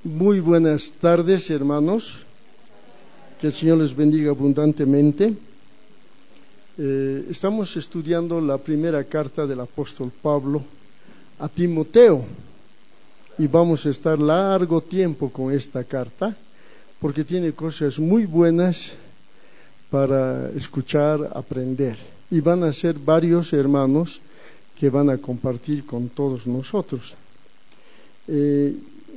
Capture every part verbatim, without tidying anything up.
Muy buenas tardes, hermanos. Que el Señor les bendiga abundantemente. Eh, estamos estudiando la primera carta del apóstol Pablo a Timoteo y vamos a estar largo tiempo con esta carta porque tiene cosas muy buenas para escuchar, aprender, y van a ser varios hermanos que van a compartir con todos nosotros. Eh,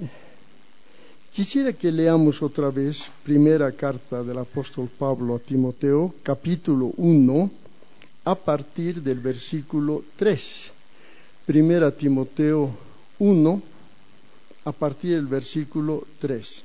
Quisiera que leamos otra vez primera carta del apóstol Pablo a Timoteo, capítulo uno, a partir del versículo tres. Primera Timoteo uno, a partir del versículo tres.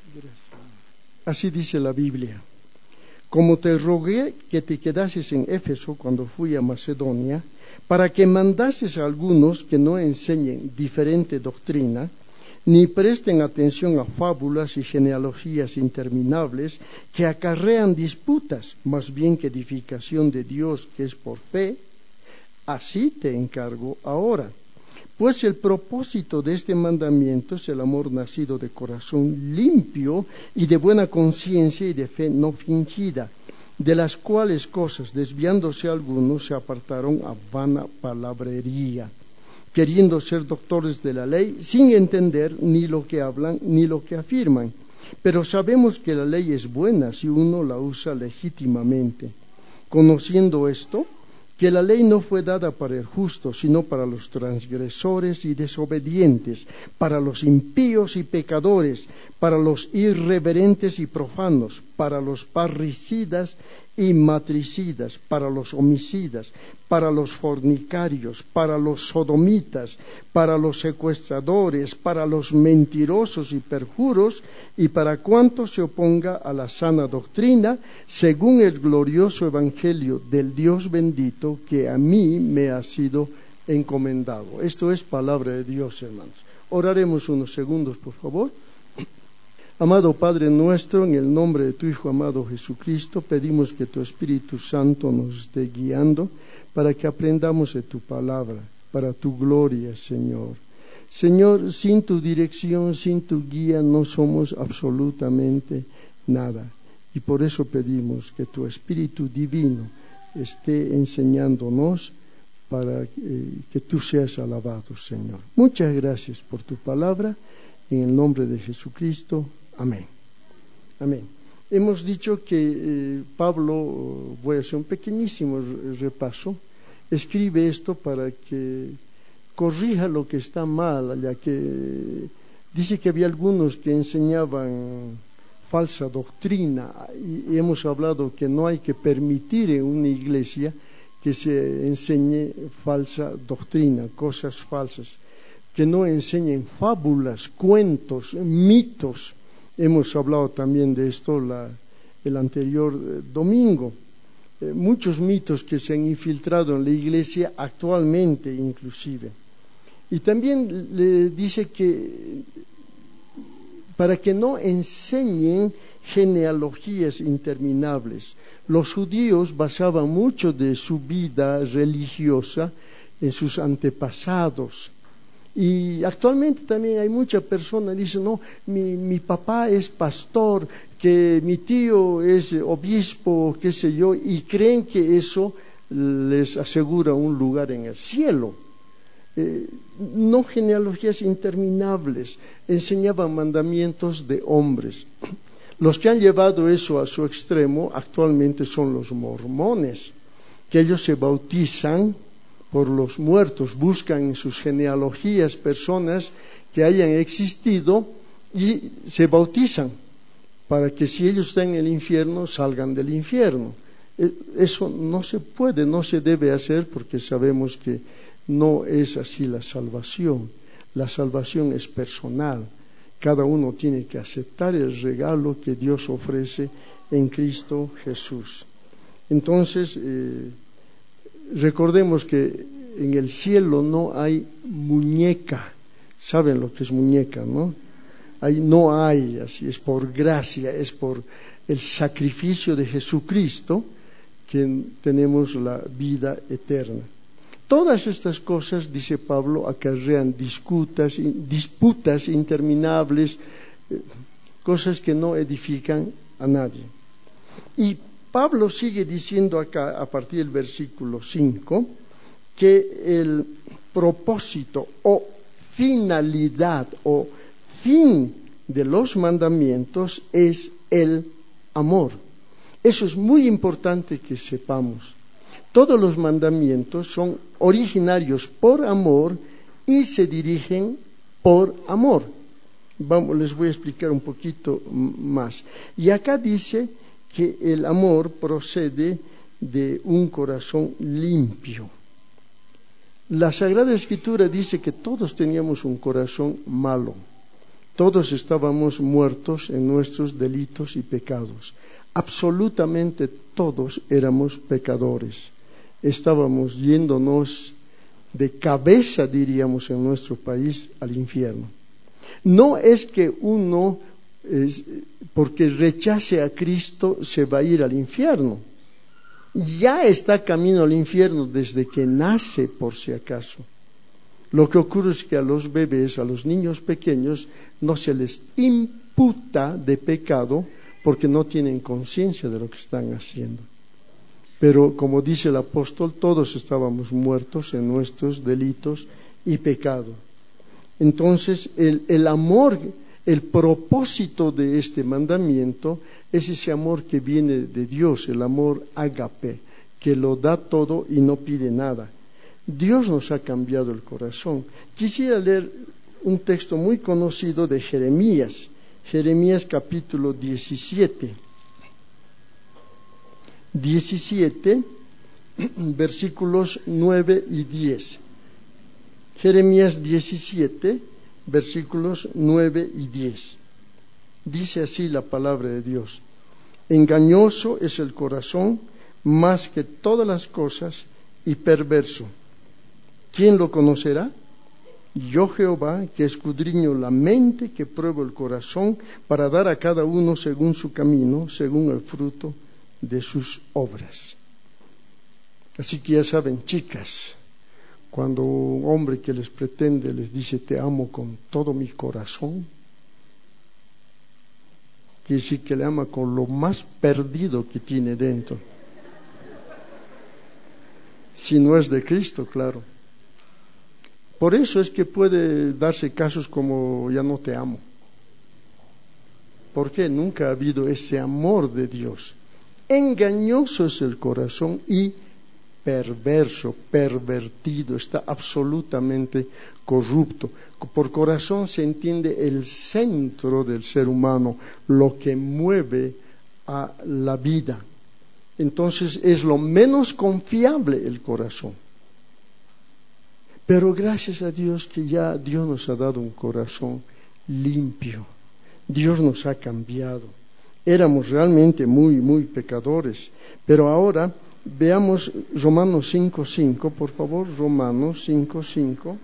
Así dice la Biblia: Como te rogué que te quedases en Éfeso cuando fui a Macedonia, para que mandases a algunos que no enseñen diferente doctrina, ni presten atención a fábulas y genealogías interminables que acarrean disputas, más bien que edificación de Dios que es por fe. Así te encargo ahora. Pues el propósito de este mandamiento es el amor nacido de corazón limpio y de buena conciencia y de fe no fingida, de las cuales cosas, desviándose algunos, se apartaron a vana palabrería, queriendo ser doctores de la ley, sin entender ni lo que hablan ni lo que afirman. Pero sabemos que la ley es buena si uno la usa legítimamente. Conociendo esto, que la ley no fue dada para el justo, sino para los transgresores y desobedientes, para los impíos y pecadores, para los irreverentes y profanos, para los parricidas y matricidas, para los homicidas, para los fornicarios, para los sodomitas, para los secuestradores, para los mentirosos y perjuros, y para cuanto se oponga a la sana doctrina, según el glorioso evangelio del Dios bendito que a mí me ha sido encomendado. Esto es palabra de Dios, hermanos. Oraremos unos segundos, por favor. Amado Padre nuestro, en el nombre de tu Hijo amado Jesucristo, pedimos que tu Espíritu Santo nos esté guiando para que aprendamos de tu palabra, para tu gloria, Señor. Señor, sin tu dirección, sin tu guía, no somos absolutamente nada. Y por eso pedimos que tu Espíritu Divino esté enseñándonos para eh, que tú seas alabado, Señor. Muchas gracias por tu palabra. En el nombre de Jesucristo. Amén. Amén. Hemos dicho que eh, Pablo, voy a hacer un pequeñísimo repaso, escribe esto para que corrija lo que está mal, ya que dice que había algunos que enseñaban falsa doctrina, y, y hemos hablado que no hay que permitir en una iglesia que se enseñe falsa doctrina, cosas falsas, que no enseñen fábulas, cuentos, mitos. Hemos hablado también de esto la, el anterior eh, domingo. Eh, muchos mitos que se han infiltrado en la iglesia actualmente inclusive. Y también le dice que para que no enseñen genealogías interminables. Los judíos basaban mucho de su vida religiosa en sus antepasados. Y actualmente también hay muchas personas que dicen, no, mi, mi papá es pastor, que mi tío es obispo, qué sé yo, y creen que eso les asegura un lugar en el cielo. Eh, no genealogías interminables, enseñaban mandamientos de hombres. Los que han llevado eso a su extremo actualmente son los mormones, que ellos se bautizan por los muertos, buscan en sus genealogías personas que hayan existido y se bautizan para que si ellos están en el infierno salgan del infierno. Eso no se puede, no se debe hacer, porque sabemos que no es así la salvación. La salvación es personal. Cada uno tiene que aceptar el regalo que Dios ofrece en Cristo Jesús. Entonces, eh, recordemos que en el cielo no hay muñeca. ¿Saben lo que es muñeca, no? Ahí no hay, así es por gracia, es por el sacrificio de Jesucristo que tenemos la vida eterna. Todas estas cosas, dice Pablo, acarrean disputas, disputas interminables, cosas que no edifican a nadie. Y Pablo sigue diciendo acá, a partir del versículo cinco, que el propósito o finalidad o fin de los mandamientos es el amor. Eso es muy importante que sepamos. Todos los mandamientos son originarios por amor y se dirigen por amor. Vamos, les voy a explicar un poquito más. Y acá dice que el amor procede de un corazón limpio. La Sagrada Escritura dice que todos teníamos un corazón malo. Todos estábamos muertos en nuestros delitos y pecados. Absolutamente todos éramos pecadores. Estábamos yéndonos de cabeza, diríamos en nuestro país, al infierno. No es que uno, es, porque rechace a Cristo, se va a ir al infierno. Ya está camino al infierno desde que nace, por si acaso. Lo que ocurre es que a los bebés, a los niños pequeños, no se les imputa de pecado porque no tienen conciencia de lo que están haciendo. Pero como dice el apóstol, todos estábamos muertos en nuestros delitos y pecados. Entonces, el, el amor, el propósito de este mandamiento es ese amor que viene de Dios, el amor ágape, que lo da todo y no pide nada. Dios nos ha cambiado el corazón. Quisiera leer un texto muy conocido de Jeremías, Jeremías capítulo diecisiete. diecisiete, versículos nueve y diez. Jeremías diecisiete, versículos nueve y diez. Dice así la palabra de Dios: engañoso es el corazón más que todas las cosas y perverso. ¿Quién lo conocerá? Yo, Jehová, que escudriño la mente, que pruebo el corazón, para dar a cada uno según su camino, según el fruto de sus obras. Así que ya saben, chicas, cuando un hombre que les pretende les dice te amo con todo mi corazón, quiere decir que le ama con lo más perdido que tiene dentro. Si no es de Cristo, claro. Por eso es que puede darse casos como ya no te amo. ¿Por qué? Nunca ha habido ese amor de Dios. Engañoso es el corazón y perverso, pervertido, está absolutamente corrupto. Por corazón se entiende el centro del ser humano, lo que mueve a la vida. Entonces es lo menos confiable el corazón. Pero gracias a Dios que ya Dios nos ha dado un corazón limpio. Dios nos ha cambiado. Éramos realmente muy, muy pecadores. Pero ahora veamos Romanos cinco cinco, por favor, Romanos cinco cinco.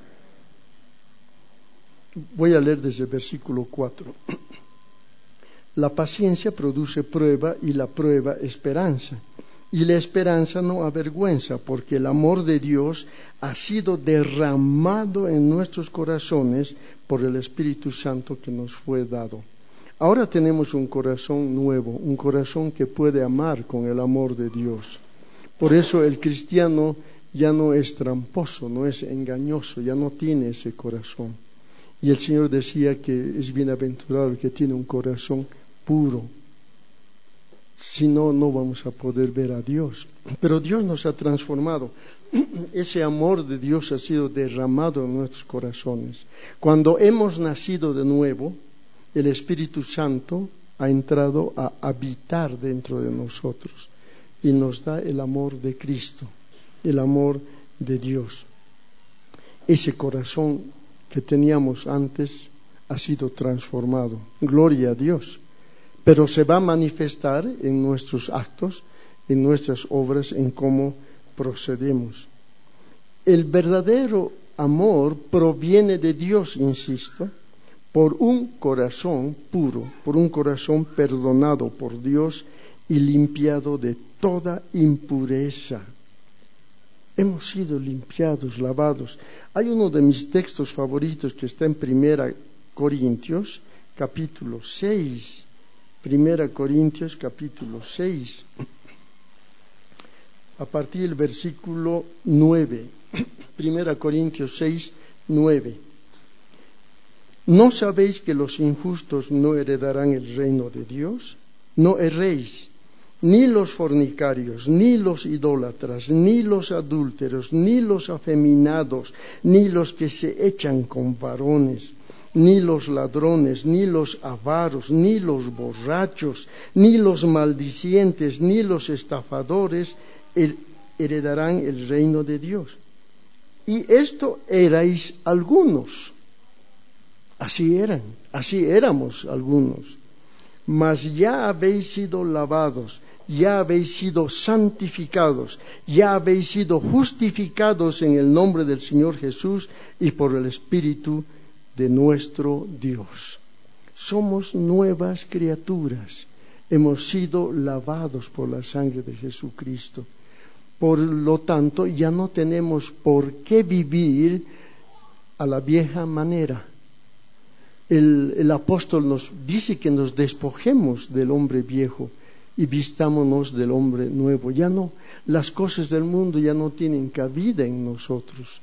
Voy a leer desde el versículo cuatro. La paciencia produce prueba y la prueba esperanza. Y la esperanza no avergüenza, porque el amor de Dios ha sido derramado en nuestros corazones por el Espíritu Santo que nos fue dado. Ahora tenemos un corazón nuevo, un corazón que puede amar con el amor de Dios. Por eso el cristiano ya no es tramposo, no es engañoso, ya no tiene ese corazón. Y el Señor decía que es bienaventurado el que tiene un corazón puro. Si no, no vamos a poder ver a Dios. Pero Dios nos ha transformado. Ese amor de Dios ha sido derramado en nuestros corazones. Cuando hemos nacido de nuevo, el Espíritu Santo ha entrado a habitar dentro de nosotros y nos da el amor de Cristo, el amor de Dios. Ese corazón que teníamos antes ha sido transformado. Gloria a Dios. Pero se va a manifestar en nuestros actos, en nuestras obras, en cómo procedemos. El verdadero amor proviene de Dios, insisto, por un corazón puro, por un corazón perdonado por Dios y limpiado de toda impureza. Hemos sido limpiados, lavados. Hay uno de mis textos favoritos que está en Primera Corintios, capítulo seis. Primera Corintios, capítulo seis. A partir del versículo nueve. Primera Corintios seis, nueve. ¿No sabéis que los injustos no heredarán el reino de Dios? No erréis, ni los fornicarios, ni los idólatras, ni los adúlteros, ni los afeminados, ni los que se echan con varones, ni los ladrones, ni los avaros, ni los borrachos, ni los maldicientes, ni los estafadores heredarán el reino de Dios. Y esto erais algunos. Así eran, así éramos algunos. Mas ya habéis sido lavados, ya habéis sido santificados, ya habéis sido justificados en el nombre del Señor Jesús y por el Espíritu de nuestro Dios. Somos nuevas criaturas. Hemos sido lavados por la sangre de Jesucristo. Por lo tanto, ya no tenemos por qué vivir a la vieja manera. El, el apóstol nos dice que nos despojemos del hombre viejo y vistámonos del hombre nuevo. Ya no, las cosas del mundo ya no tienen cabida en nosotros.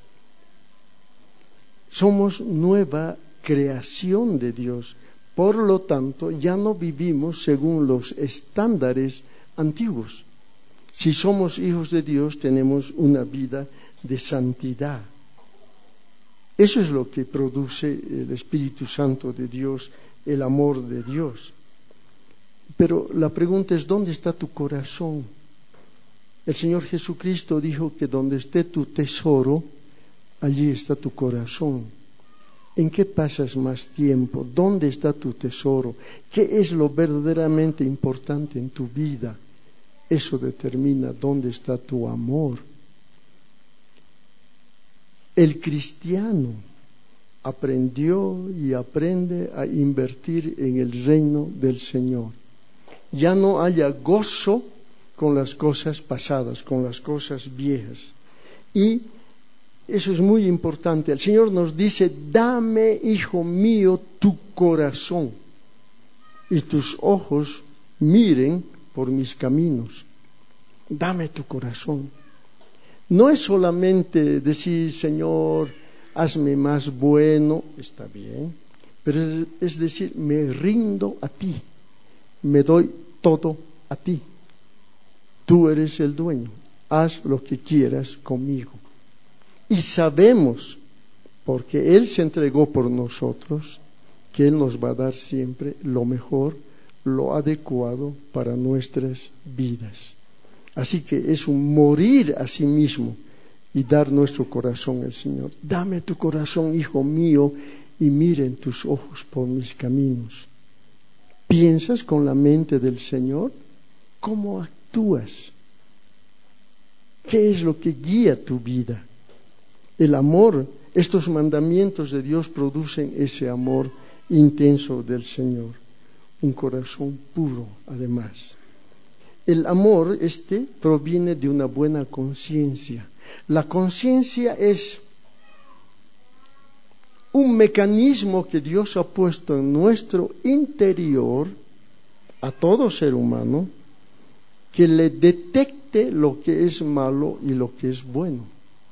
Somos nueva creación de Dios. Por lo tanto, ya no vivimos según los estándares antiguos. Si somos hijos de Dios, tenemos una vida de santidad. Eso es lo que produce el Espíritu Santo de Dios, el amor de Dios. Pero la pregunta es, ¿dónde está tu corazón? El Señor Jesucristo dijo que donde esté tu tesoro, allí está tu corazón. ¿En qué pasas más tiempo? ¿Dónde está tu tesoro? ¿Qué es lo verdaderamente importante en tu vida? Eso determina dónde está tu amor. El cristiano aprendió y aprende a invertir en el reino del Señor. Ya no haya gozo con las cosas pasadas, con las cosas viejas. Y eso es muy importante. El Señor nos dice, dame, hijo mío, tu corazón y tus ojos miren por mis caminos. Dame tu corazón. No es solamente decir, Señor, hazme más bueno, está bien, pero es, es decir, me rindo a ti, me doy todo a ti. Tú eres el dueño, haz lo que quieras conmigo. Y sabemos, porque Él se entregó por nosotros, que Él nos va a dar siempre lo mejor, lo adecuado para nuestras vidas. Así que es un morir a sí mismo y dar nuestro corazón al Señor. Dame tu corazón, hijo mío, y miren tus ojos por mis caminos. ¿Piensas con la mente del Señor? ¿Cómo actúas? ¿Qué es lo que guía tu vida? El amor, estos mandamientos de Dios producen ese amor intenso del Señor. Un corazón puro, además. El amor este proviene de una buena conciencia. La conciencia es un mecanismo que Dios ha puesto en nuestro interior a todo ser humano que le detecte lo que es malo y lo que es bueno.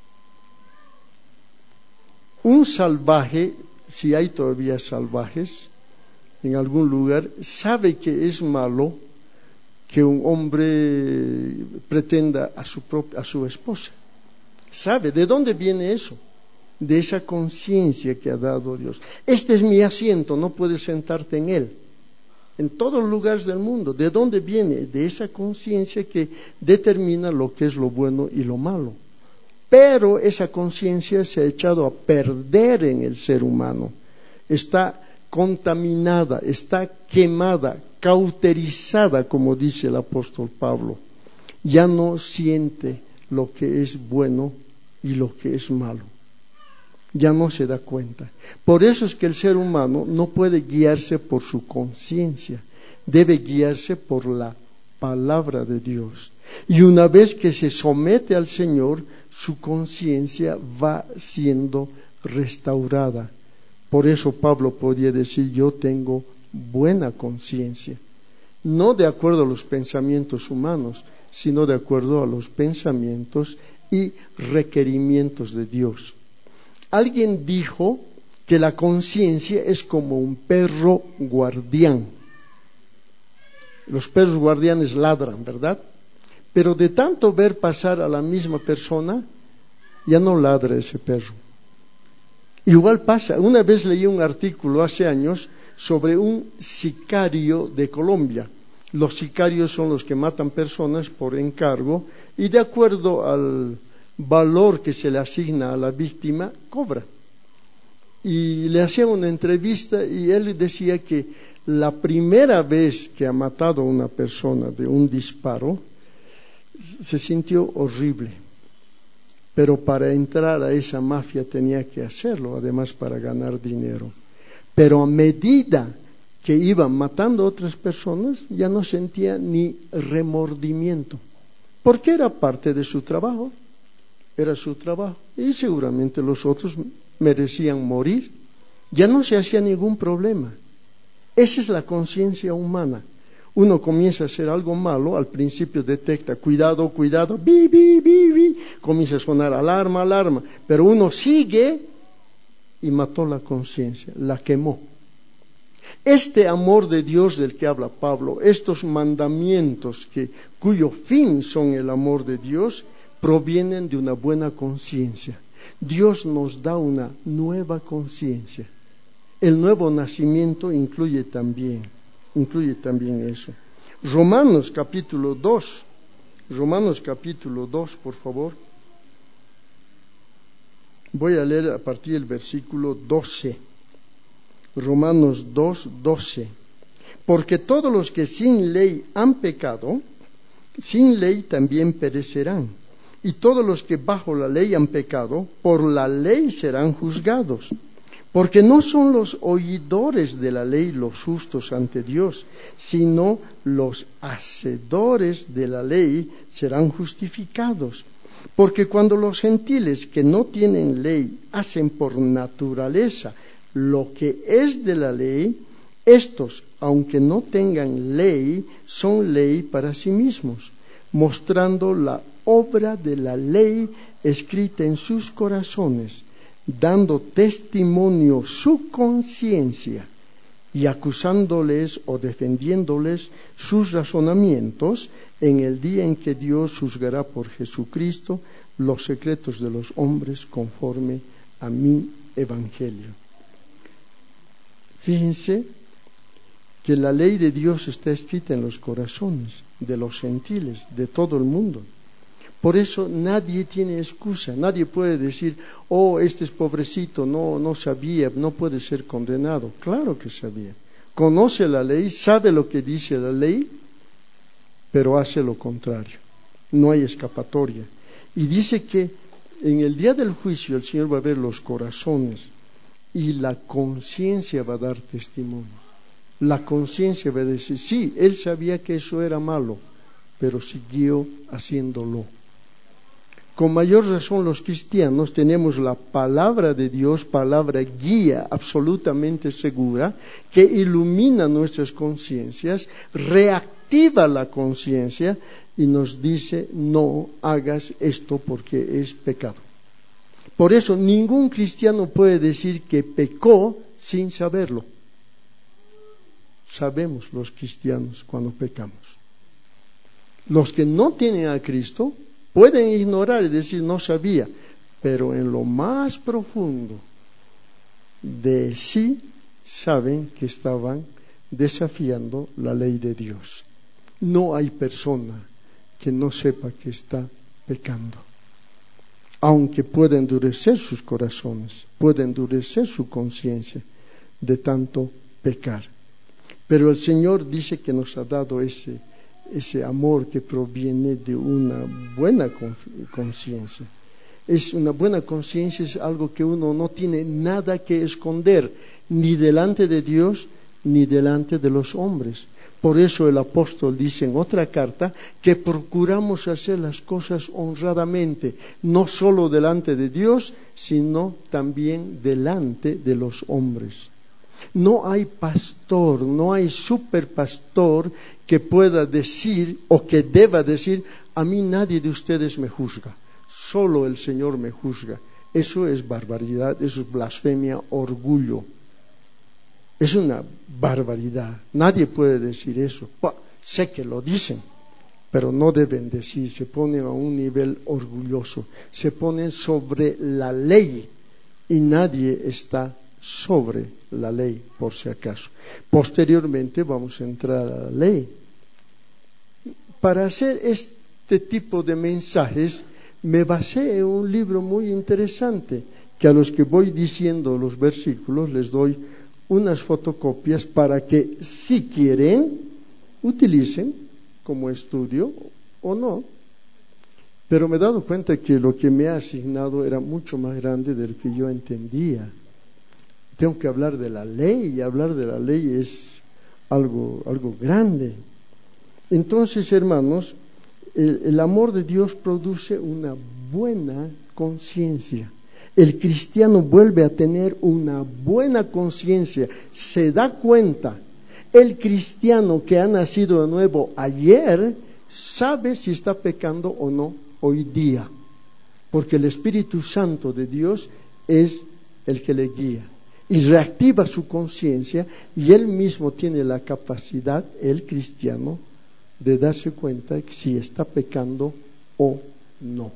Un salvaje, si hay todavía salvajes en algún lugar, sabe que es malo que un hombre pretenda a su propia, a su esposa. ¿Sabe de dónde viene eso? De esa conciencia que ha dado Dios. Este es mi asiento, no puedes sentarte en él. En todos los lugares del mundo. ¿De dónde viene? De esa conciencia que determina lo que es lo bueno y lo malo. Pero esa conciencia se ha echado a perder en el ser humano. Está contaminada, está quemada, cauterizada, como dice el apóstol Pablo. Ya no siente lo que es bueno y lo que es malo. Ya no se da cuenta. Por eso es que el ser humano no puede guiarse por su conciencia, debe guiarse por la palabra de Dios. Y una vez que se somete al Señor, su conciencia va siendo restaurada. Por eso Pablo podía decir, yo tengo buena conciencia, no de acuerdo a los pensamientos humanos, sino de acuerdo a los pensamientos y requerimientos de Dios. Alguien dijo que la conciencia es como un perro guardián. Los perros guardianes ladran, ¿verdad? Pero de tanto ver pasar a la misma persona, ya no ladra ese perro. Igual pasa, una vez leí un artículo hace años sobre un sicario de Colombia. Los sicarios son los que matan personas por encargo y de acuerdo al valor que se le asigna a la víctima, cobra. Y le hacían una entrevista y él decía que la primera vez que ha matado a una persona de un disparo, se sintió horrible. Pero para entrar a esa mafia tenía que hacerlo, además para ganar dinero. Pero a medida que iba matando a otras personas, ya no sentía ni remordimiento, porque era parte de su trabajo, era su trabajo, y seguramente los otros merecían morir. Ya no se hacía ningún problema. Esa es la conciencia humana. Uno comienza a hacer algo malo, al principio detecta, cuidado, cuidado, bi, bi, bi, bi, comienza a sonar alarma, alarma, pero uno sigue y mató la conciencia, la quemó. Este amor de Dios del que habla Pablo, estos mandamientos que, cuyo fin son el amor de Dios, provienen de una buena conciencia. Dios nos da una nueva conciencia. El nuevo nacimiento incluye también, incluye también eso. Romanos capítulo dos, Romanos capítulo dos, por favor. Voy a leer a partir del versículo doce. Romanos dos, doce. Porque todos los que sin ley han pecado, sin ley también perecerán. Y todos los que bajo la ley han pecado, por la ley serán juzgados. Porque no son los oidores de la ley los justos ante Dios, sino los hacedores de la ley serán justificados. Porque cuando los gentiles que no tienen ley hacen por naturaleza lo que es de la ley, estos, aunque no tengan ley, son ley para sí mismos, mostrando la obra de la ley escrita en sus corazones, dando testimonio su conciencia y acusándoles o defendiéndoles sus razonamientos en el día en que Dios juzgará por Jesucristo los secretos de los hombres conforme a mi evangelio. Fíjense que la ley de Dios está escrita en los corazones de los gentiles, de todo el mundo. Por eso nadie tiene excusa, nadie puede decir, oh, este es pobrecito, no, no sabía, no puede ser condenado. Claro que sabía. Conoce la ley, sabe lo que dice la ley, pero hace lo contrario. No hay escapatoria. Y dice que en el día del juicio el Señor va a ver los corazones y la conciencia va a dar testimonio. La conciencia va a decir, sí, él sabía que eso era malo, pero siguió haciéndolo. Con mayor razón los cristianos tenemos la palabra de Dios, palabra guía absolutamente segura, que ilumina nuestras conciencias, reactiva la conciencia y nos dice, no hagas esto porque es pecado. Por eso ningún cristiano puede decir que pecó sin saberlo. Sabemos los cristianos cuando pecamos. Los que no tienen a Cristo pueden ignorar y decir no sabía, pero en lo más profundo de sí saben que estaban desafiando la ley de Dios. No hay persona que no sepa que está pecando, aunque pueda endurecer sus corazones, puede endurecer su conciencia de tanto pecar. Pero el Señor dice que nos ha dado ese ese amor que proviene de una buena conciencia. Es una buena conciencia, es algo que uno no tiene nada que esconder, ni delante de Dios, ni delante de los hombres. Por eso el apóstol dice en otra carta que procuramos hacer las cosas honradamente, no solo delante de Dios, sino también delante de los hombres. No hay pastor, no hay superpastor que pueda decir o que deba decir, a mí nadie de ustedes me juzga, solo el Señor me juzga. Eso es barbaridad, eso es blasfemia, orgullo. Es una barbaridad. Nadie puede decir eso. Bah, sé que lo dicen, pero no deben decir. Se ponen a un nivel orgulloso. Se ponen sobre la ley y nadie está sobre la ley, por si acaso. Posteriormente vamos a entrar a la ley. Para hacer este tipo de mensajes me basé en un libro muy interesante, que a los que voy diciendo los versículos les doy unas fotocopias para que, si quieren, utilicen como estudio o no. Pero me he dado cuenta que lo que me ha asignado era mucho más grande de lo que yo entendía. Tengo que hablar de la ley, y hablar de la ley es algo, algo grande. Entonces, hermanos, el, el amor de Dios produce una buena conciencia. El cristiano vuelve a tener una buena conciencia, se da cuenta. El cristiano que ha nacido de nuevo ayer sabe si está pecando o no hoy día, porque el Espíritu Santo de Dios es el que le guía y reactiva su conciencia, y él mismo tiene la capacidad, el cristiano, de darse cuenta si está pecando o no.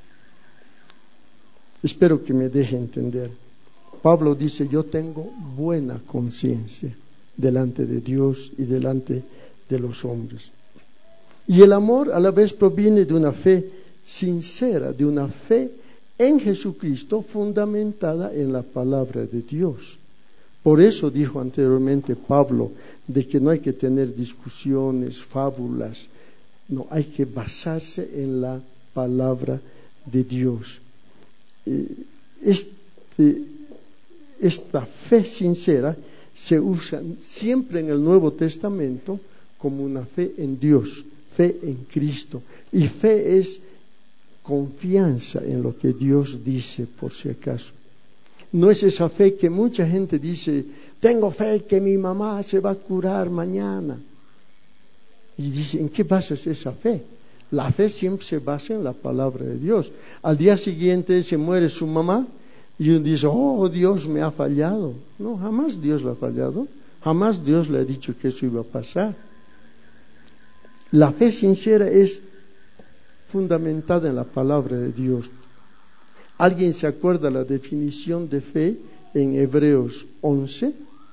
Espero que me deje entender. Pablo dice, yo tengo buena conciencia delante de Dios y delante de los hombres. Y el amor a la vez proviene de una fe sincera, de una fe en Jesucristo fundamentada en la palabra de Dios. Por eso dijo anteriormente Pablo de que no hay que tener discusiones, fábulas, no, hay que basarse en la palabra de Dios. Este, esta fe sincera se usa siempre en el Nuevo Testamento como una fe en Dios, fe en Cristo. Y fe es confianza en lo que Dios dice, por si acaso. No es esa fe que mucha gente dice, tengo fe que mi mamá se va a curar mañana. Y dice, ¿en qué basas esa fe? La fe siempre se basa en la palabra de Dios. Al día siguiente se muere su mamá y uno dice, oh, Dios me ha fallado. No, jamás Dios le ha fallado. Jamás Dios le ha dicho que eso iba a pasar. La fe sincera es fundamentada en la palabra de Dios. ¿Alguien se acuerda la definición de fe en Hebreos once?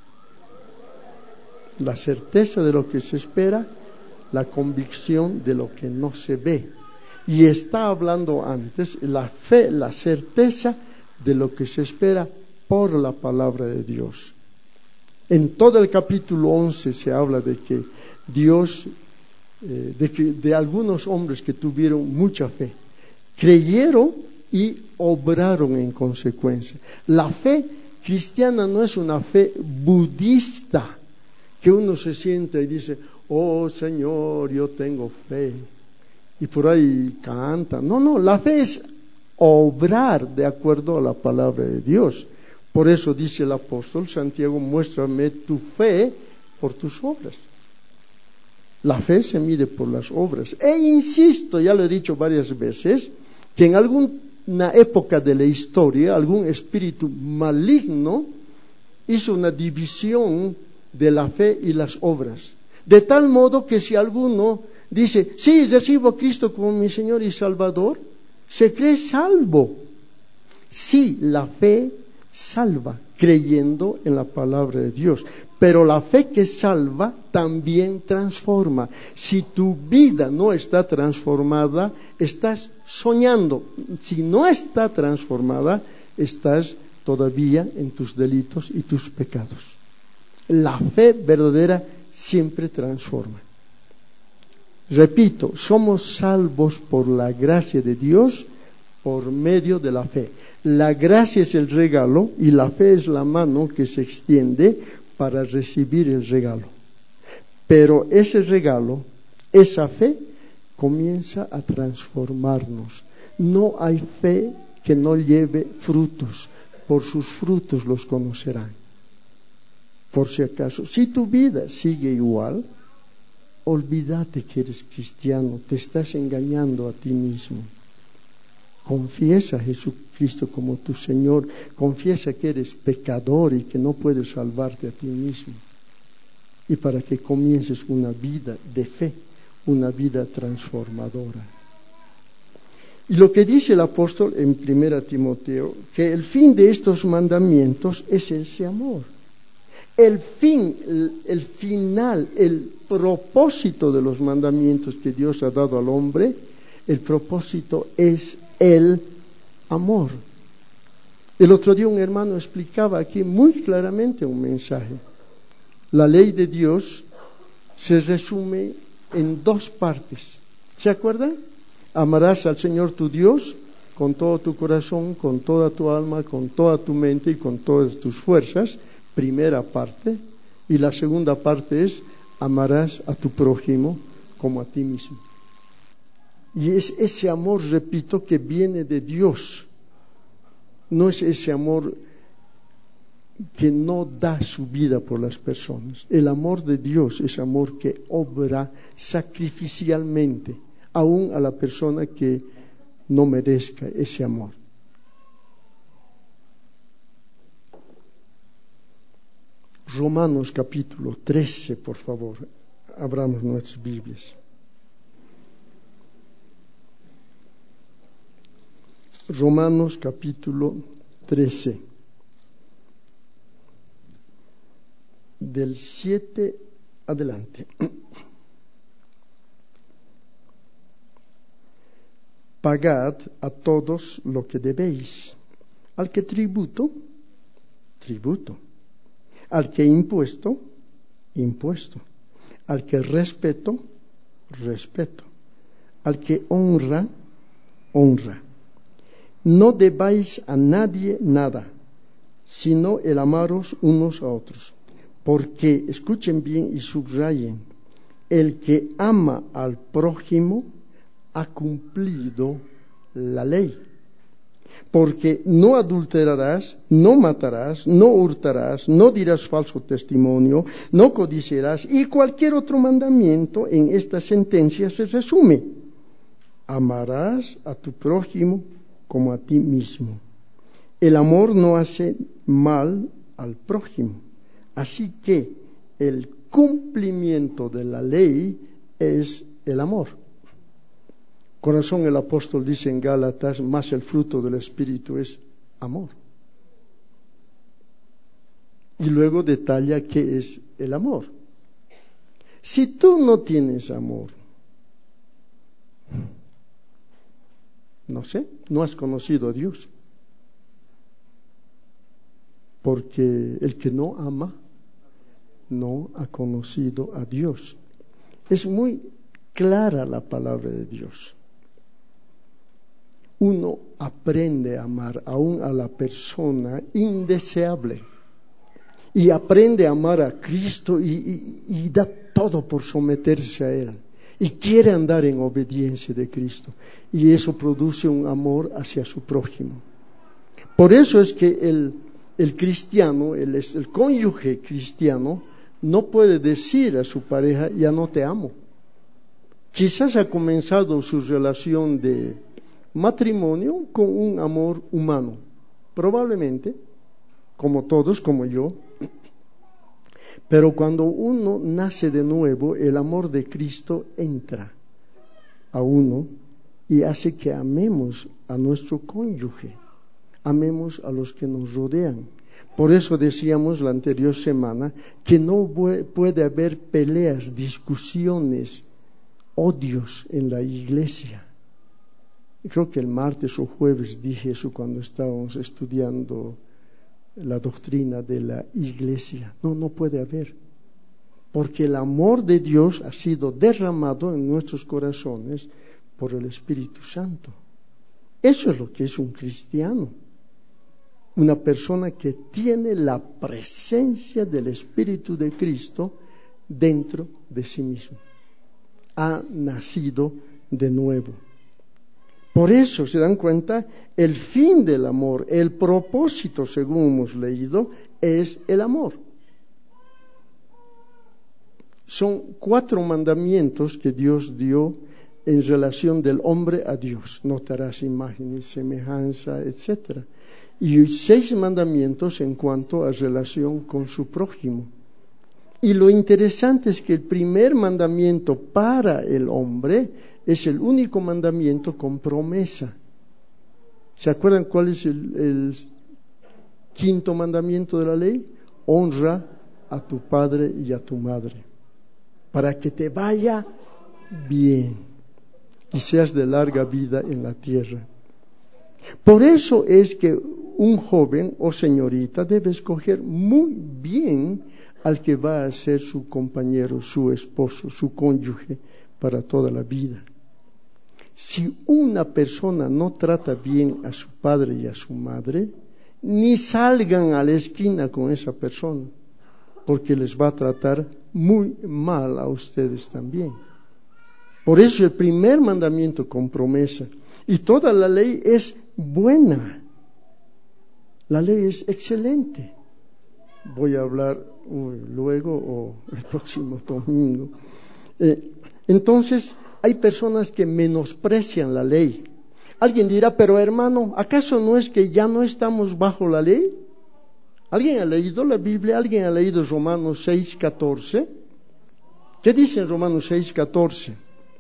La certeza de lo que se espera, la convicción de lo que no se ve. Y está hablando antes la fe, la certeza de lo que se espera por la palabra de Dios. En todo el capítulo once se habla de que Dios, eh, de, que, de algunos hombres que tuvieron mucha fe, creyeron y obraron en consecuencia. La fe cristiana no es una fe budista, que uno se sienta y dice, oh Señor, yo tengo fe, y por ahí canta. No, no, la fe es obrar de acuerdo a la palabra de Dios. Por eso dice el apóstol Santiago, muéstrame tu fe por tus obras. La fe se mide por las obras. E insisto, ya lo he dicho varias veces, que en alguna época de la historia, algún espíritu maligno hizo una división de la fe y las obras. De tal modo que si alguno dice, sí, recibo a Cristo como mi Señor y Salvador, se cree salvo. Sí, la fe salva, creyendo en la palabra de Dios. Pero la fe que salva también transforma. Si tu vida no está transformada, estás soñando. Si no está transformada, estás todavía en tus delitos y tus pecados. La fe verdadera siempre transforma. Repito, somos salvos por la gracia de Dios por medio de la fe. La gracia es el regalo y la fe es la mano que se extiende para recibir el regalo. Pero ese regalo, esa fe, comienza a transformarnos. No hay fe que no lleve frutos. Por sus frutos los conocerán. Por si acaso, si tu vida sigue igual, olvídate que eres cristiano, te estás engañando a ti mismo. Confiesa a Jesucristo como tu Señor, confiesa que eres pecador y que no puedes salvarte a ti mismo. Y para que comiences una vida de fe, una vida transformadora. Y lo que dice el apóstol en primera Timoteo, que el fin de estos mandamientos es ese amor. El fin, el, el final, el propósito de los mandamientos que Dios ha dado al hombre, el propósito es el amor. El otro día un hermano explicaba aquí muy claramente un mensaje. La ley de Dios se resume en dos partes. ¿Se acuerdan? Amarás al Señor tu Dios con todo tu corazón, con toda tu alma, con toda tu mente y con todas tus fuerzas. Primera parte. Y la segunda parte es amarás a tu prójimo como a ti mismo. Y es ese amor, repito, que viene de Dios. No es ese amor que no da su vida por las personas. El amor de Dios es amor que obra sacrificialmente, aún a la persona que no merezca ese amor. Romanos capítulo trece, por favor, abramos nuestras Biblias. Romanos capítulo trece, del siete adelante. Pagad a todos lo que debéis. Al que tributo, tributo. Al que impuesto, impuesto. Al que respeto, respeto. Al que honra, honra. No debáis a nadie nada, sino el amaros unos a otros. Porque, escuchen bien y subrayen, el que ama al prójimo ha cumplido la ley. Porque no adulterarás, no matarás, no hurtarás, no dirás falso testimonio, no codiciarás, y cualquier otro mandamiento en esta sentencia se resume: amarás a tu prójimo como a ti mismo. El amor no hace mal al prójimo. Así que el cumplimiento de la ley es el amor. Con razón el apóstol dice en Gálatas, más el fruto del Espíritu es amor. Y luego detalla qué es el amor. Si tú no tienes amor, no sé, no has conocido a Dios. Porque el que no ama, no ha conocido a Dios. Es muy clara la palabra de Dios. Uno aprende a amar aún a la persona indeseable. Y aprende a amar a Cristo y, y, y da todo por someterse a Él. Y quiere andar en obediencia de Cristo. Y eso produce un amor hacia su prójimo. Por eso es que el, el cristiano, el, el cónyuge cristiano, no puede decir a su pareja, ya no te amo. Quizás ha comenzado su relación de matrimonio con un amor humano. Probablemente, como todos, como yo. Pero cuando uno nace de nuevo, el amor de Cristo entra a uno y hace que amemos a nuestro cónyuge, amemos a los que nos rodean. Por eso decíamos la anterior semana que no puede haber peleas, discusiones, odios en la iglesia. Creo que el martes o jueves dije eso cuando estábamos estudiando la doctrina de la iglesia. No, no puede haber. Porque el amor de Dios ha sido derramado en nuestros corazones por el Espíritu Santo. Eso es lo que es un cristiano. Una persona que tiene la presencia del Espíritu de Cristo dentro de sí mismo. Ha nacido de nuevo. Por eso, se dan cuenta, el fin del amor, el propósito, según hemos leído, es el amor. Son cuatro mandamientos que Dios dio en relación del hombre a Dios. No te harás imagen y semejanza, etcétera. Y seis mandamientos en cuanto a relación con su prójimo. Y lo interesante es que el primer mandamiento para el hombre es el único mandamiento con promesa. ¿Se acuerdan cuál es el, el quinto mandamiento de la ley? Honra a tu padre y a tu madre, para que te vaya bien y seas de larga vida en la tierra. Por eso es que un joven o señorita debe escoger muy bien al que va a ser su compañero, su esposo, su cónyuge para toda la vida. Si una persona no trata bien a su padre y a su madre, ni salgan a la esquina con esa persona, porque les va a tratar muy mal a ustedes también. Por eso el primer mandamiento con promesa. Y toda la ley es buena. La ley es excelente. Voy a hablar uy, luego o el próximo domingo. Eh, entonces, hay personas que menosprecian la ley. Alguien dirá, pero hermano, ¿acaso no es que ya no estamos bajo la ley? ¿Alguien ha leído la Biblia? ¿Alguien ha leído Romanos seis catorce? ¿Qué dice en Romanos seis catorce?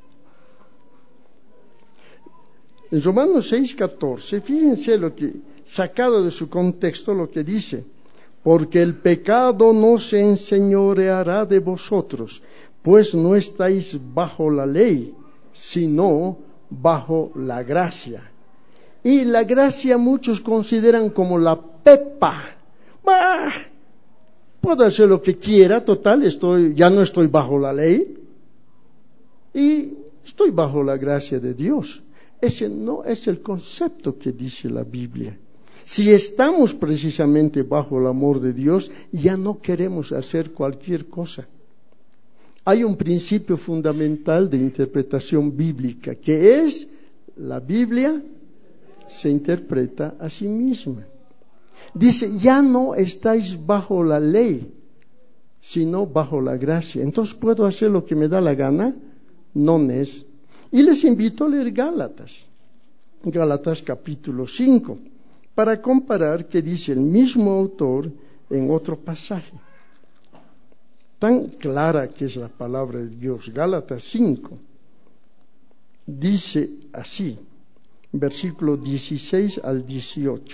En Romanos seis catorce, fíjense lo que, sacado de su contexto, lo que dice: porque el pecado no se enseñoreará de vosotros, pues no estáis bajo la ley, sino bajo la gracia. Y la gracia muchos consideran como la pepa. Bah, puedo hacer lo que quiera, total, estoy, ya no estoy bajo la ley y estoy bajo la gracia de Dios. Ese no es el concepto que dice la Biblia. Si estamos precisamente bajo el amor de Dios, ya no queremos hacer cualquier cosa. Hay un principio fundamental de interpretación bíblica, que es: la Biblia se interpreta a sí misma. Dice, ya no estáis bajo la ley, sino bajo la gracia. Entonces, ¿puedo hacer lo que me da la gana? No es. Y les invito a leer Gálatas, Gálatas capítulo cinco, para comparar qué dice el mismo autor en otro pasaje. Tan clara que es la palabra de Dios. Gálatas cinco dice así, versículo dieciséis al dieciocho.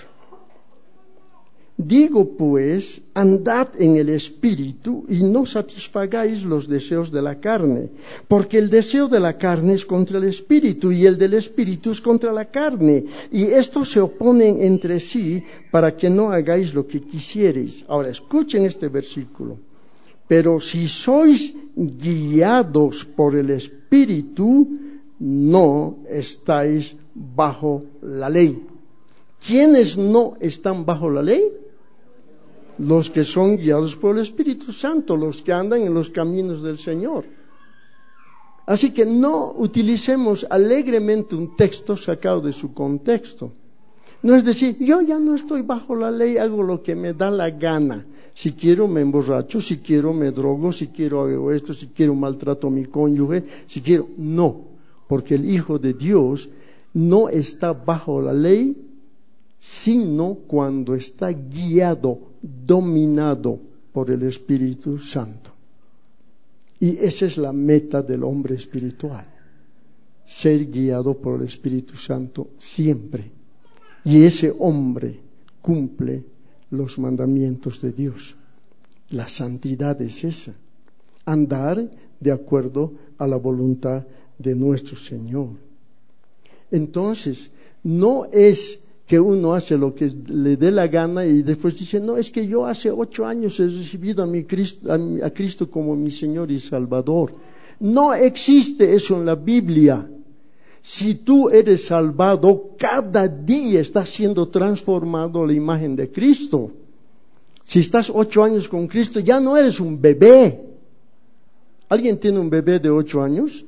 Digo pues, andad en el Espíritu y no satisfagáis los deseos de la carne, porque el deseo de la carne es contra el Espíritu y el del Espíritu es contra la carne, y estos se oponen entre sí para que no hagáis lo que quisierais. Ahora, escuchen este versículo. Pero si sois guiados por el Espíritu, no estáis bajo la ley. ¿Quiénes no están bajo la ley? Los que son guiados por el Espíritu Santo, los que andan en los caminos del Señor. Así que no utilicemos alegremente un texto sacado de su contexto. No es decir, yo ya no estoy bajo la ley, hago lo que me da la gana. Si quiero me emborracho, si quiero me drogo, si quiero hago esto, si quiero maltrato a mi cónyuge, si quiero... No, porque el Hijo de Dios no está bajo la ley, sino cuando está guiado, dominado por el Espíritu Santo. Y esa es la meta del hombre espiritual, ser guiado por el Espíritu Santo siempre. Y ese hombre cumple los mandamientos de Dios. La santidad es esa, andar de acuerdo a la voluntad de nuestro Señor. Entonces, no es que uno hace lo que le dé la gana y después dice, no, es que yo hace ocho años he recibido a, mi Cristo, a, mi, a Cristo como mi Señor y Salvador. No existe eso en la Biblia. Si tú eres salvado, cada día estás siendo transformado a la imagen de Cristo. Si estás ocho años con Cristo, ya no eres un bebé. ¿Alguien tiene un bebé de ocho años?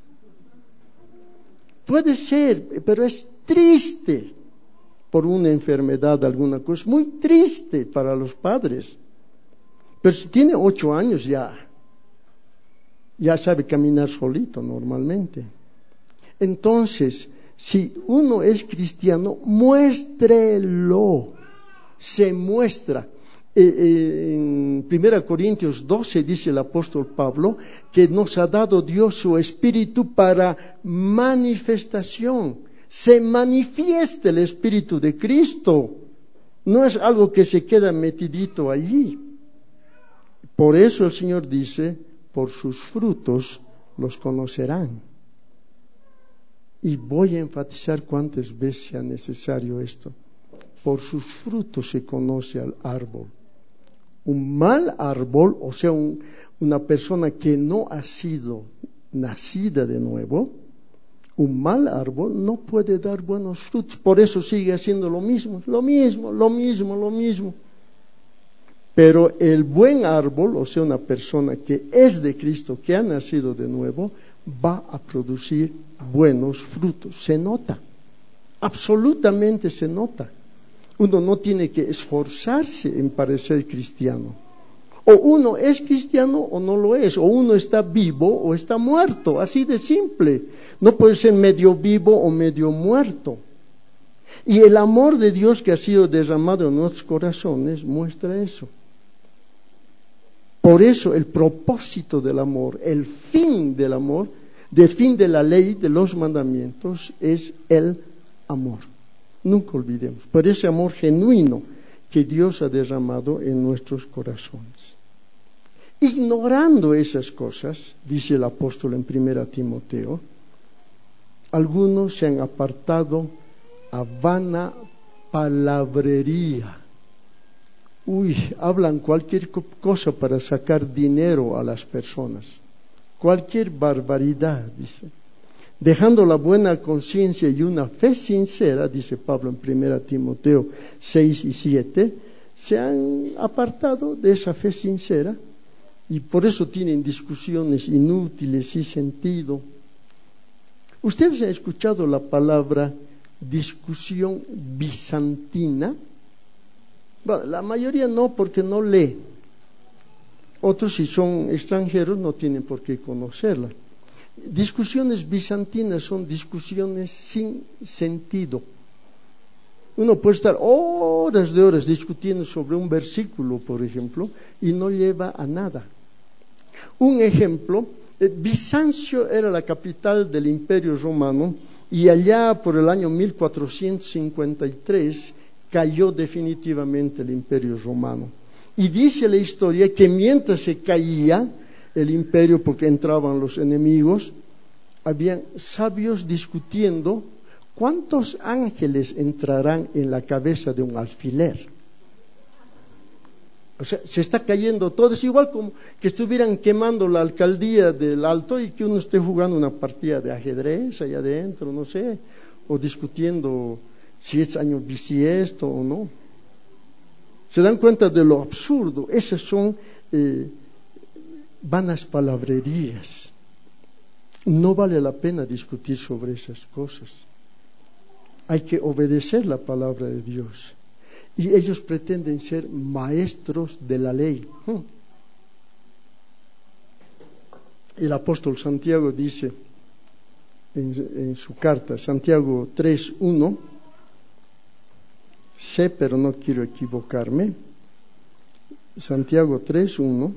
Puede ser, pero es triste por una enfermedad, alguna cosa. Muy triste para los padres. Pero si tiene ocho años ya, ya sabe caminar solito normalmente. Entonces, si uno es cristiano, muéstrelo, se muestra. Eh, eh, en primera Corintios doce dice el apóstol Pablo que nos ha dado Dios su Espíritu para manifestación. Se manifiesta el Espíritu de Cristo. No es algo que se queda metidito allí. Por eso el Señor dice, por sus frutos los conocerán. Y voy a enfatizar cuántas veces sea necesario esto. Por sus frutos se conoce al árbol. Un mal árbol, o sea, un, una persona que no ha sido nacida de nuevo, un mal árbol no puede dar buenos frutos. Por eso sigue haciendo lo mismo, lo mismo, lo mismo, lo mismo. Pero el buen árbol, o sea, una persona que es de Cristo, que ha nacido de nuevo, va a producir buenos frutos. Se nota, absolutamente se nota. Uno no tiene que esforzarse en parecer cristiano. O uno es cristiano o no lo es, o uno está vivo o está muerto, así de simple. No puede ser medio vivo o medio muerto. Y el amor de Dios que ha sido derramado en nuestros corazones muestra eso. Por eso el propósito del amor, el fin del amor, del fin de la ley, de los mandamientos, es el amor. Nunca olvidemos, por ese amor genuino que Dios ha derramado en nuestros corazones. Ignorando esas cosas, dice el apóstol en primera Timoteo, algunos se han apartado a vana palabrería. Uy, hablan cualquier cosa para sacar dinero a las personas. Cualquier barbaridad, dice. Dejando la buena conciencia y una fe sincera, dice Pablo en primera Timoteo seis y siete, se han apartado de esa fe sincera y por eso tienen discusiones inútiles sin sentido. ¿Ustedes han escuchado la palabra discusión bizantina? Bueno, la mayoría no, porque no lee. Otros, si son extranjeros, no tienen por qué conocerla. Discusiones bizantinas son discusiones sin sentido. Uno puede estar horas de horas discutiendo sobre un versículo, por ejemplo, y no lleva a nada. Un ejemplo, Bizancio era la capital del Imperio Romano y allá por el año mil cuatrocientos cincuenta y tres cayó definitivamente el Imperio Romano. Y dice la historia que mientras se caía el imperio, porque entraban los enemigos, habían sabios discutiendo cuántos ángeles entrarán en la cabeza de un alfiler. O sea, se está cayendo todo. Es igual como que estuvieran quemando la alcaldía del Alto y que uno esté jugando una partida de ajedrez allá adentro, no sé, o discutiendo si es año bisiesto o no. ¿Se dan cuenta de lo absurdo? Esas son eh, vanas palabrerías. No vale la pena discutir sobre esas cosas. Hay que obedecer la palabra de Dios. Y ellos pretenden ser maestros de la ley. El apóstol Santiago dice en, en su carta, Santiago tres uno, sé pero no quiero equivocarme, Santiago tres uno,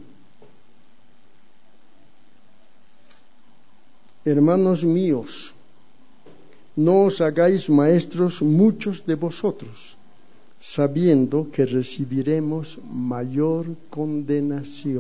hermanos míos, no os hagáis maestros muchos de vosotros, sabiendo que recibiremos mayor condenación.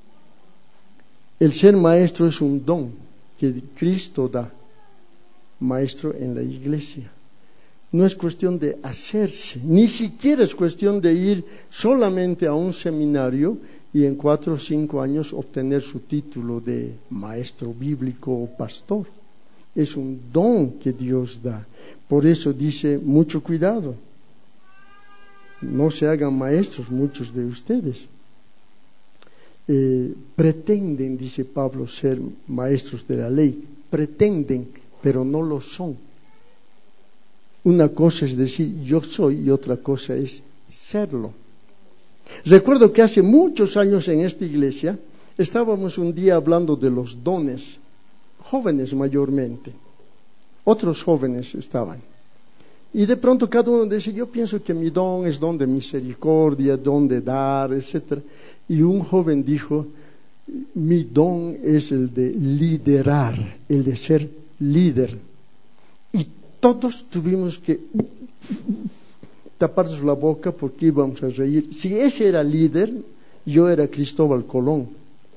El ser maestro es un don que Cristo da, maestro en la iglesia. No es cuestión de hacerse, ni siquiera es cuestión de ir solamente a un seminario y en cuatro o cinco años obtener su título de maestro bíblico o pastor. Es un don que Dios da. Por eso dice, mucho cuidado. No se hagan maestros muchos de ustedes. Eh, pretenden, dice Pablo, ser maestros de la ley. Pretenden, pero no lo son. Una cosa es decir yo soy y otra cosa es serlo. Recuerdo que hace muchos años en esta iglesia Estábamos un día hablando de los dones, jóvenes mayormente, otros jóvenes estaban. Y de pronto cada uno dice, yo pienso que mi don es don de misericordia, don de dar, etcétera. Y un joven dijo, mi don es el de liderar, el de ser líder. Y todos tuvimos que taparnos la boca porque íbamos a reír. Si ese era líder, yo era Cristóbal Colón.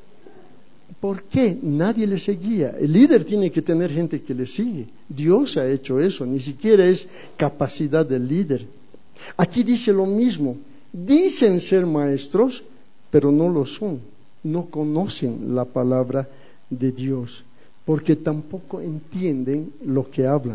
¿Por qué? Nadie le seguía. El líder tiene que tener gente que le sigue. Dios ha hecho eso, ni siquiera es capacidad del líder. Aquí dice lo mismo. Dicen ser maestros, pero no lo son. No conocen la palabra de Dios, porque tampoco entienden lo que hablan.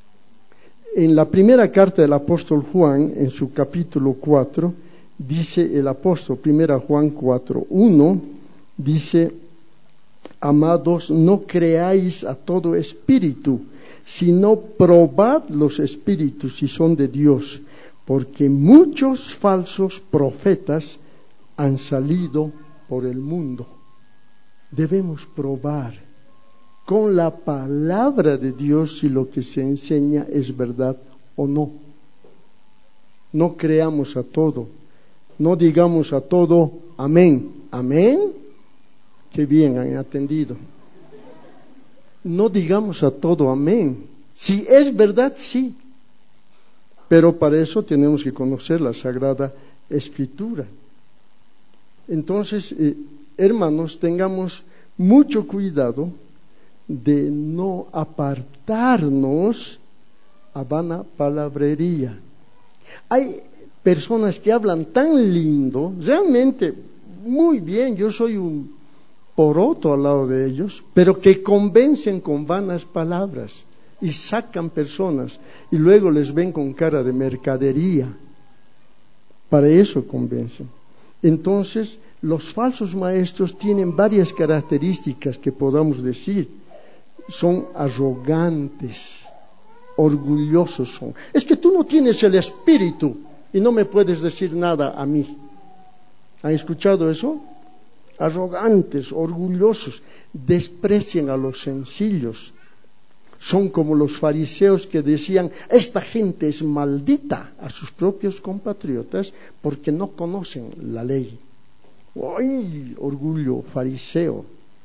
En la primera carta del apóstol Juan, en su capítulo cuatro, dice el apóstol, primera Juan cuatro, uno, dice, amados, no creáis a todo espíritu, sino probad los espíritus si son de Dios, porque muchos falsos profetas han salido por el mundo. Debemos probar con la palabra de Dios si lo que se enseña es verdad o no. No creamos a todo, no digamos a todo amén, amén. Qué bien han atendido. No digamos a todo amén. Si es verdad, sí. Pero para eso tenemos que conocer la Sagrada Escritura. Entonces, eh, hermanos, tengamos mucho cuidado de no apartarnos a vana palabrería. Hay personas que hablan tan lindo, realmente muy bien, yo soy un poroto al lado de ellos, pero que convencen con vanas palabras y sacan personas y luego les ven con cara de mercadería. Para eso convencen. Entonces, los falsos maestros tienen varias características que podamos decir. Son arrogantes, orgullosos son. Es que tú no tienes el espíritu y no me puedes decir nada a mí. ¿Han escuchado eso? Arrogantes, orgullosos, desprecian a los sencillos. Son como los fariseos que decían, esta gente es maldita a sus propios compatriotas porque no conocen la ley. ¡Ay, orgullo fariseo!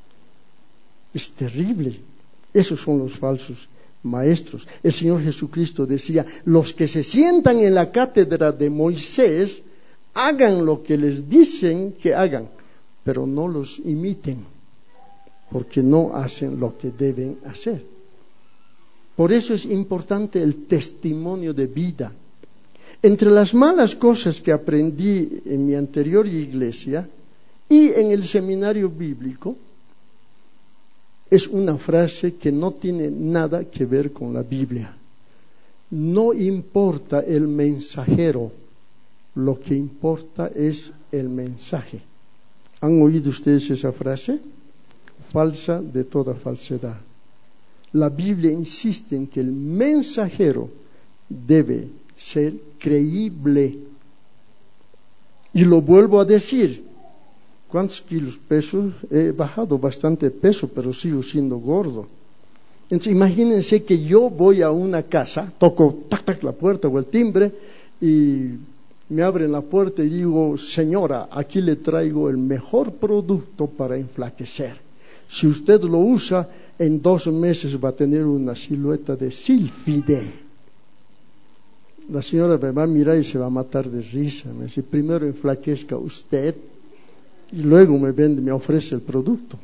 Es terrible. Esos son los falsos maestros. El Señor Jesucristo decía, los que se sientan en la cátedra de Moisés, hagan lo que les dicen que hagan, pero no los imiten, porque no hacen lo que deben hacer. Por eso es importante el testimonio de vida. Entre las malas cosas que aprendí en mi anterior iglesia y en el seminario bíblico, es una frase que no tiene nada que ver con la Biblia. No importa el mensajero, lo que importa es el mensaje. ¿Han oído ustedes esa frase? Falsa de toda falsedad. La Biblia insiste en que el mensajero debe ser creíble. Y lo vuelvo a decir. ¿Cuántos kilos peso? He bajado bastante peso, pero sigo siendo gordo. Entonces, imagínense que yo voy a una casa, toco tac, tac, la puerta o el timbre y me abren la puerta y digo, señora, aquí le traigo el mejor producto para enflaquecer. Si usted lo usa, en dos meses va a tener una silueta de sílfide. La señora me va a mirar y se va a matar de risa. Me dice, primero enflaquezca usted y luego me vende, me ofrece el producto.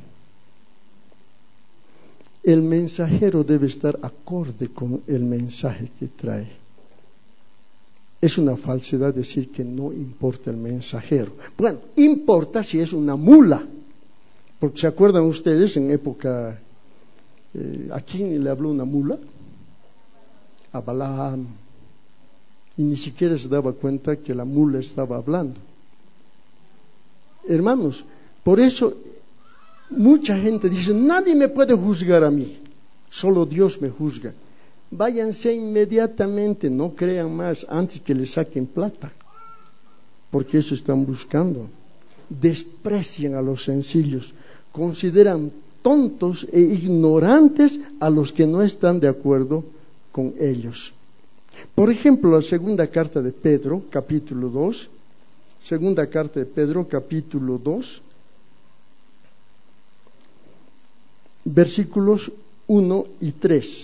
El mensajero debe estar acorde con el mensaje que trae. Es una falsedad decir que no importa el mensajero. Bueno, importa si es una mula. Porque ¿se acuerdan ustedes en época, eh, a quién le habló una mula? A Balaam. Y ni siquiera se daba cuenta que la mula estaba hablando. Hermanos, por eso mucha gente dice, nadie me puede juzgar a mí, solo Dios me juzga. Váyanse inmediatamente, no crean más, antes que les saquen plata, porque eso están buscando. Desprecian a los sencillos. consideran tontos e ignorantes a los que no están de acuerdo con ellos. Por ejemplo, la segunda carta de Pedro, capítulo dos, segunda carta de Pedro, capítulo dos, versículos uno y tres.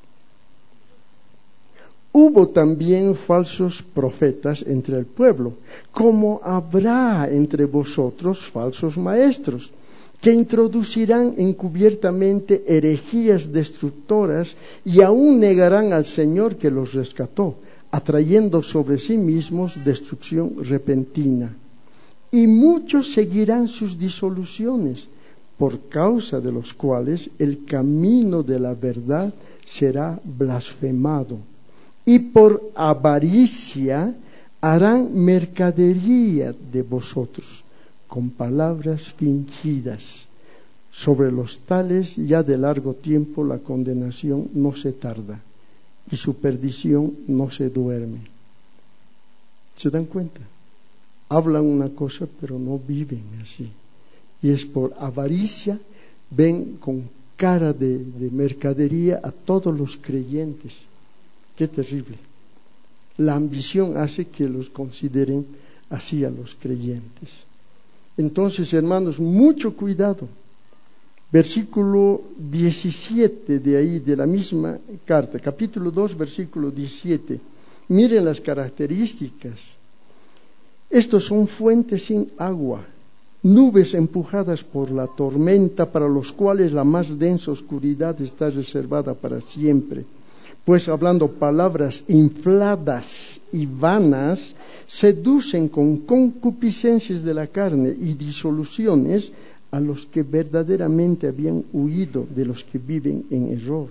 Hubo también falsos profetas entre el pueblo, como habrá entre vosotros falsos maestros, que introducirán encubiertamente herejías destructoras y aún negarán al Señor que los rescató, atrayendo sobre sí mismos destrucción repentina. Y muchos seguirán sus disoluciones, por causa de los cuales el camino de la verdad será blasfemado. Y por avaricia harán mercadería de vosotros, con palabras fingidas. Sobre los tales ya de largo tiempo la condenación no se tarda, y su perdición no se duerme. ¿Se dan cuenta? Hablan una cosa, pero no viven así. Y es por avaricia, ven con cara de, de mercadería a todos los creyentes. Qué terrible. La ambición hace que los consideren así a los creyentes. Entonces, hermanos, mucho cuidado. Versículo diecisiete de ahí, de la misma carta, capítulo dos, versículo diecisiete. Miren las características. Estos son fuentes sin agua, nubes empujadas por la tormenta, para los cuales la más densa oscuridad está reservada para siempre. Pues hablando palabras infladas y vanas, seducen con concupiscencias de la carne y disoluciones a los que verdaderamente habían huido de los que viven en error.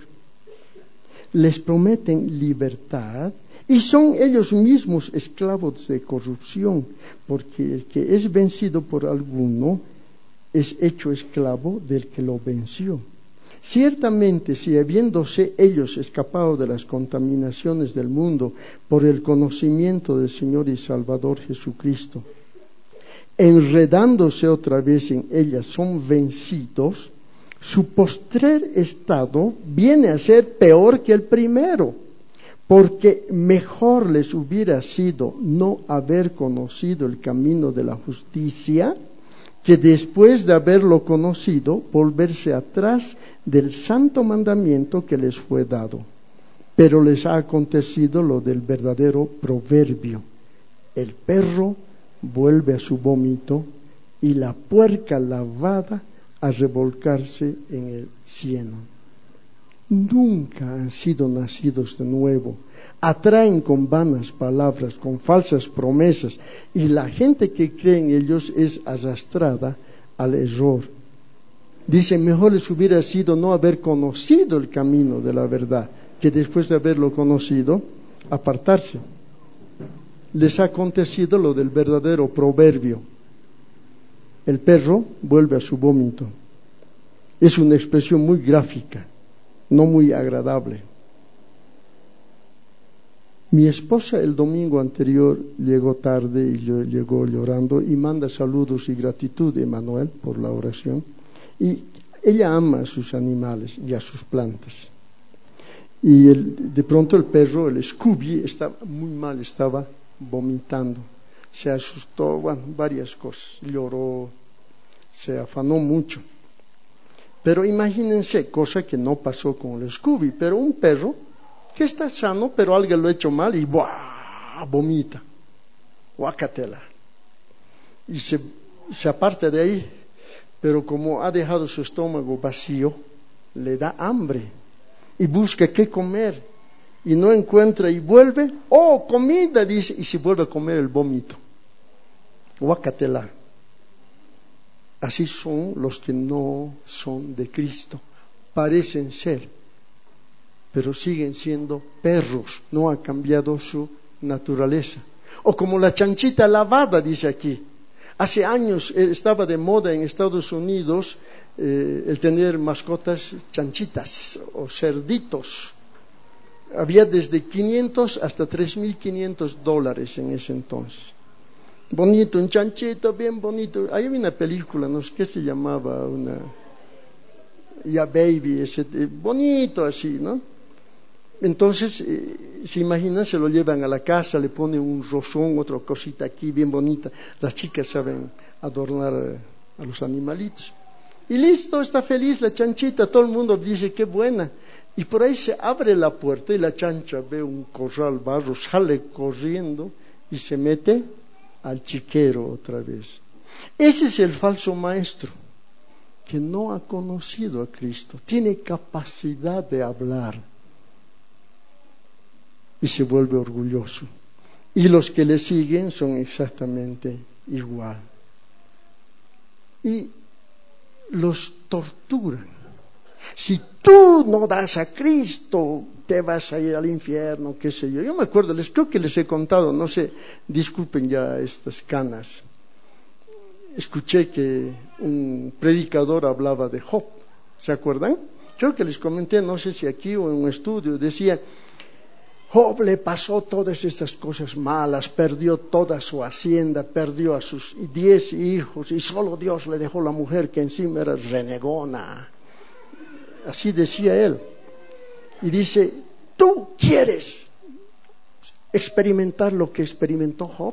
Les prometen libertad y son ellos mismos esclavos de corrupción, porque el que es vencido por alguno es hecho esclavo del que lo venció. Ciertamente, si habiéndose ellos escapado de las contaminaciones del mundo por el conocimiento del Señor y Salvador Jesucristo, enredándose otra vez en ellas, son vencidos, su postrer estado viene a ser peor que el primero, porque mejor les hubiera sido no haber conocido el camino de la justicia, que después de haberlo conocido, volverse atrás del santo mandamiento que les fue dado. Pero les ha acontecido lo del verdadero proverbio: el perro vuelve a su vómito y la puerca lavada a revolcarse en el cieno. Nunca han sido nacidos de nuevo, atraen con vanas palabras, con falsas promesas, y la gente que cree en ellos es arrastrada al error. Dice, mejor les hubiera sido no haber conocido el camino de la verdad, que después de haberlo conocido, apartarse. Les ha acontecido lo del verdadero proverbio: el perro vuelve a su vómito. Es una expresión muy gráfica, no muy agradable. Mi esposa el domingo anterior llegó tarde y llegó llorando y manda saludos y gratitud a Emanuel por la oración. Y ella ama a sus animales y a sus plantas. Y el, de pronto el perro, el Scooby, estaba muy mal, estaba vomitando. Se asustó, bueno, varias cosas. Lloró, se afanó mucho. Pero imagínense, cosa que no pasó con el Scooby, pero un perro que está sano, pero alguien lo ha hecho mal y ¡buah! Vomita. Guacatela. Y se, se aparta de ahí. Pero como ha dejado su estómago vacío, le da hambre y busca qué comer y no encuentra y vuelve, ¡oh, comida!, dice, y se vuelve a comer el vómito. Guacatela. Así son los que no son de Cristo. Parecen ser, pero siguen siendo perros, no ha cambiado su naturaleza. O como la chanchita lavada, dice aquí. Hace años estaba de moda en Estados Unidos eh, el tener mascotas chanchitas o cerditos. Había desde quinientos hasta tres mil quinientos dólares en ese entonces. bonito, un chanchito bien bonito. Hay una película, no sé qué se llamaba, una ya Baby, ese, bonito así, ¿no? Entonces, eh, se imaginan, se lo llevan a la casa, le ponen un rosón, otra cosita aquí bien bonita. Las chicas saben adornar eh, a los animalitos. Y listo, está feliz la chanchita, todo el mundo dice qué buena. Y por ahí se abre la puerta y la chancha ve un corral barro, sale corriendo y se mete al chiquero otra vez. Ese es el falso maestro, que no ha conocido a Cristo, tiene capacidad de hablar y se vuelve orgulloso. Y los que le siguen son exactamente igual. Y los torturan. Si tú no das a Cristo, te vas a ir al infierno, qué sé yo. Yo me acuerdo, les creo que les he contado, no sé, disculpen ya estas canas. Escuché que un predicador hablaba de Job, ¿se acuerdan? Creo que les comenté, no sé si aquí o en un estudio, decía, Job le pasó todas estas cosas malas, perdió toda su hacienda, perdió a sus diez hijos y solo Dios le dejó la mujer que encima era renegona. Así decía él. Y dice, ¿tú quieres experimentar lo que experimentó Job?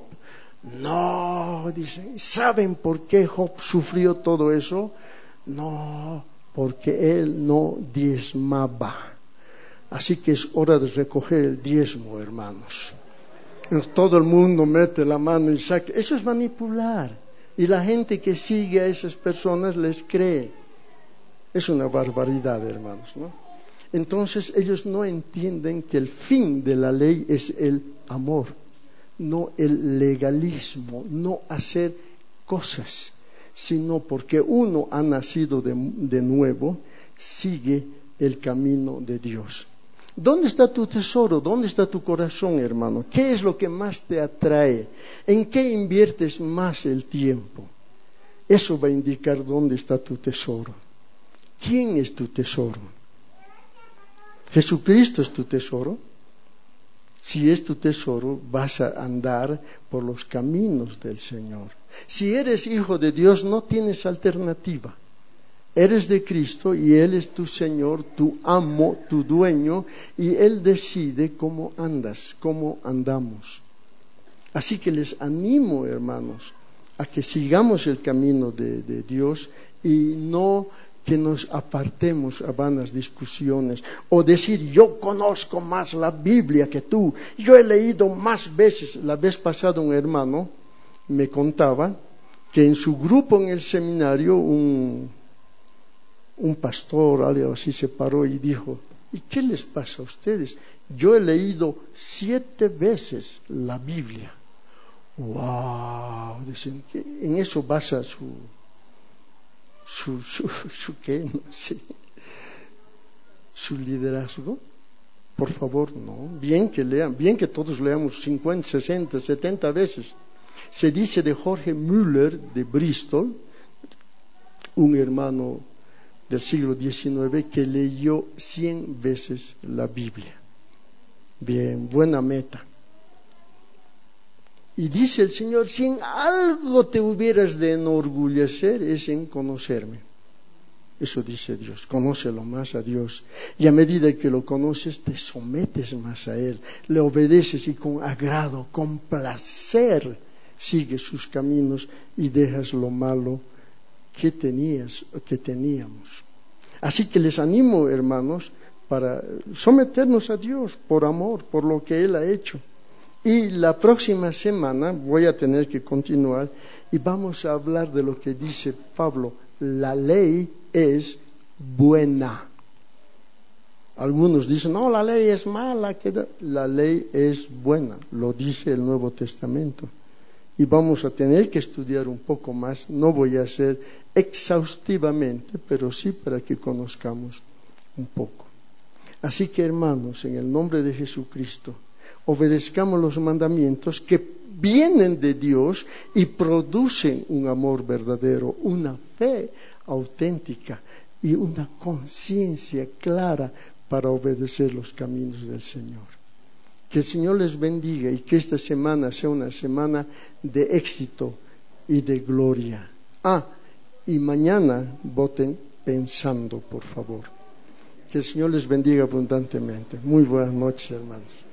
No, dice, ¿saben por qué Job sufrió todo eso? No, porque él no diezmaba. Así que es hora de recoger el diezmo, hermanos. Todo el mundo mete la mano y saca. Eso es manipular. Y la gente que sigue a esas personas les cree. Es una barbaridad, hermanos, ¿no? Entonces ellos no entienden que el fin de la ley es el amor, no el legalismo, no hacer cosas, sino porque uno ha nacido de, de nuevo, sigue el camino de Dios. ¿Dónde está tu tesoro? ¿Dónde está tu corazón, hermano? ¿Qué es lo que más te atrae? ¿En qué inviertes más el tiempo? Eso va a indicar dónde está tu tesoro. ¿Quién es tu tesoro? ¿Jesucristo es tu tesoro? Si es tu tesoro, vas a andar por los caminos del Señor. Si eres hijo de Dios, no tienes alternativa. Eres de Cristo y Él es tu Señor, tu amo, tu dueño, y Él decide cómo andas, cómo andamos. Así que les animo, hermanos, a que sigamos el camino de, de Dios y no que nos apartemos a vanas discusiones o decir yo conozco más la Biblia que tú, yo he leído más veces. La vez pasada un hermano me contaba que en su grupo en el seminario un, un pastor, algo así, se paró y dijo, ¿y qué les pasa a ustedes? Yo he leído siete veces la Biblia. ¡Wow! Dicen que en eso basa su Su, su, su qué, no sé, su liderazgo. Por favor, no. Bien que lean, bien que todos leamos cincuenta, sesenta, setenta veces. Se dice de Jorge Müller de Bristol, un hermano del siglo diecinueve, que leyó cien veces la Biblia. Bien, buena meta. Y dice el Señor, si en algo te hubieras de enorgullecer es en conocerme. Eso dice Dios, conócelo más a Dios. Y a medida que lo conoces, te sometes más a Él, le obedeces y con agrado, con placer, sigues sus caminos y dejas lo malo que tenías, que teníamos. Así que les animo, hermanos, para someternos a Dios por amor, por lo que Él ha hecho. Y la próxima semana voy a tener que continuar y vamos a hablar de lo que dice Pablo. La ley es buena. Algunos dicen, no, la ley es mala. La ley es buena, lo dice el Nuevo Testamento. Y vamos a tener que estudiar un poco más. No voy a hacer exhaustivamente, pero sí para que conozcamos un poco. Así que, hermanos, en el nombre de Jesucristo, obedezcamos los mandamientos que vienen de Dios y producen un amor verdadero, una fe auténtica y una conciencia clara para obedecer los caminos del Señor. Que el Señor les bendiga y que esta semana sea una semana de éxito y de gloria. Ah, y mañana voten pensando, por favor. Que el Señor les bendiga abundantemente. Muy buenas noches, hermanos.